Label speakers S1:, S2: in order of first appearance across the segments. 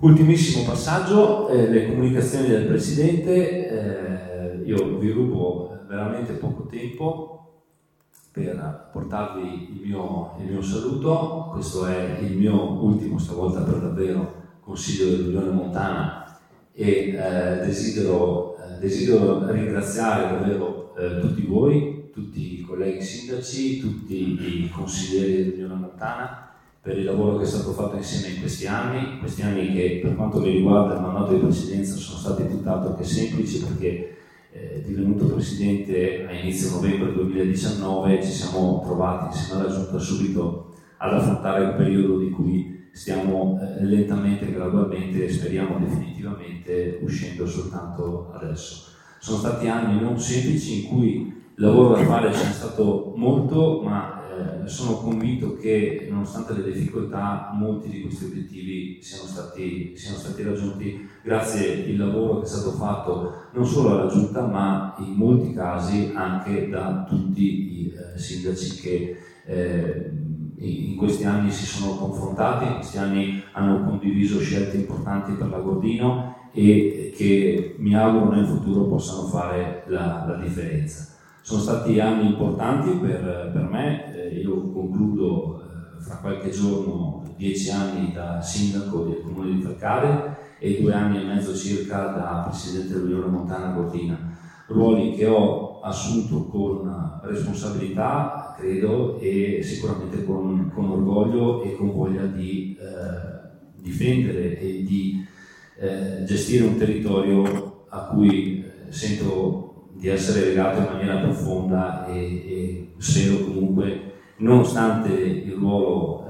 S1: Ultimissimo passaggio, le comunicazioni del Presidente. Io vi rubo veramente poco tempo per portarvi il mio saluto. Questo è il mio ultimo, stavolta per davvero, Consiglio dell'Unione Montana e desidero ringraziare davvero tutti voi, tutti i colleghi sindaci, tutti i consiglieri dell'Unione Montana per il lavoro che è stato fatto insieme in questi anni che per quanto mi riguarda il mandato di presidenza sono stati tutt'altro che semplici, perché divenuto presidente a inizio novembre 2019 ci siamo trovati insieme alla Giunta subito ad affrontare il periodo di cui stiamo lentamente, gradualmente e speriamo definitivamente uscendo soltanto adesso. Sono stati anni non semplici in cui il lavoro da fare c'è stato molto, ma sono convinto che nonostante le difficoltà molti di questi obiettivi siano stati raggiunti grazie al lavoro che è stato fatto non solo alla Giunta ma in molti casi anche da tutti i sindaci che in questi anni si sono confrontati, in questi anni hanno condiviso scelte importanti per l'Agordino e che mi auguro nel futuro possano fare la differenza. Sono stati anni importanti per me, io concludo fra qualche giorno 10 anni da sindaco del comune di Falcare e 2 anni e mezzo circa da presidente dell'Unione Montana Gordina, ruoli che ho assunto con responsabilità, credo, e sicuramente con orgoglio e con voglia di difendere e di gestire un territorio a cui sento di essere legato in maniera profonda e spero comunque, nonostante il ruolo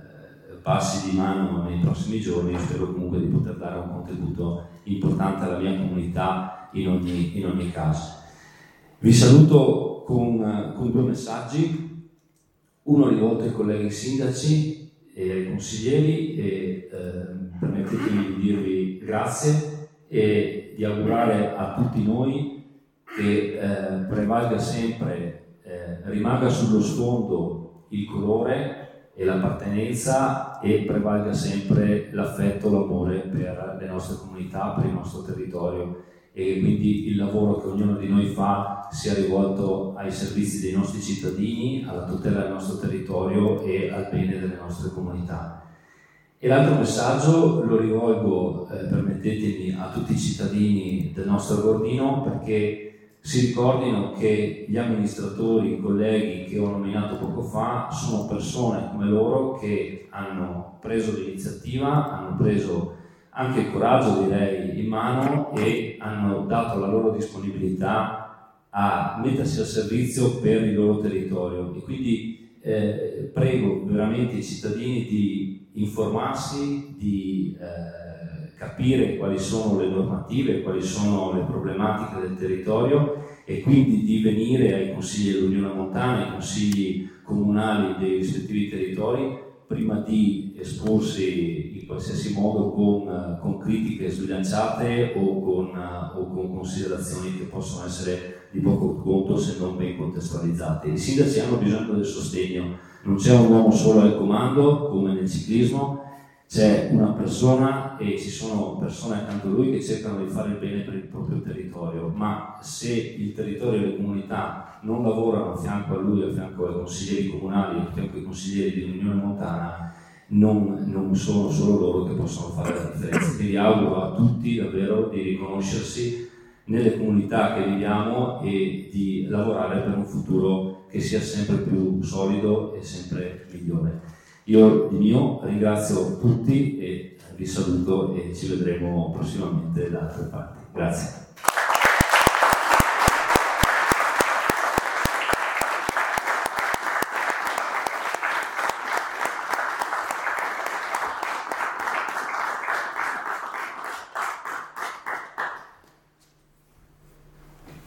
S1: passi di mano nei prossimi giorni, spero comunque di poter dare un contributo importante alla mia comunità in ogni caso. Vi saluto con 2 messaggi, uno rivolto ai colleghi sindaci e ai consiglieri e permettetemi di dirvi grazie e di augurare a tutti noi che prevalga sempre, rimanga sullo sfondo il colore e l'appartenenza e prevalga sempre l'affetto, l'amore per le nostre comunità, per il nostro territorio e quindi il lavoro che ognuno di noi fa sia rivolto ai servizi dei nostri cittadini, alla tutela del nostro territorio e al bene delle nostre comunità. E l'altro messaggio lo rivolgo, permettetemi, a tutti i cittadini del nostro Agordino perché si ricordino che gli amministratori, i colleghi che ho nominato poco fa, sono persone come loro che hanno preso l'iniziativa, hanno preso anche il coraggio, direi, in mano e hanno dato la loro disponibilità a mettersi al servizio per il loro territorio. E quindi prego veramente i cittadini di informarsi, di capire quali sono le normative, quali sono le problematiche del territorio e quindi di venire ai consigli dell'Unione Montana, ai consigli comunali dei rispettivi territori, prima di esporsi in qualsiasi modo con critiche sbilanciate o con considerazioni che possono essere di poco conto se non ben contestualizzate. I sindaci hanno bisogno del sostegno, non c'è un uomo solo al comando come nel ciclismo, c'è una persona e ci sono persone accanto a lui che cercano di fare il bene per il proprio territorio, ma se il territorio e le comunità non lavorano a fianco a lui, a fianco ai consiglieri comunali, a fianco ai consiglieri dell'Unione Montana, non sono solo loro che possono fare la differenza. Quindi auguro a tutti davvero di riconoscersi nelle comunità che viviamo e di lavorare per un futuro che sia sempre più solido e sempre migliore. Io di mio ringrazio tutti e vi saluto e ci vedremo prossimamente da altre parti. Grazie.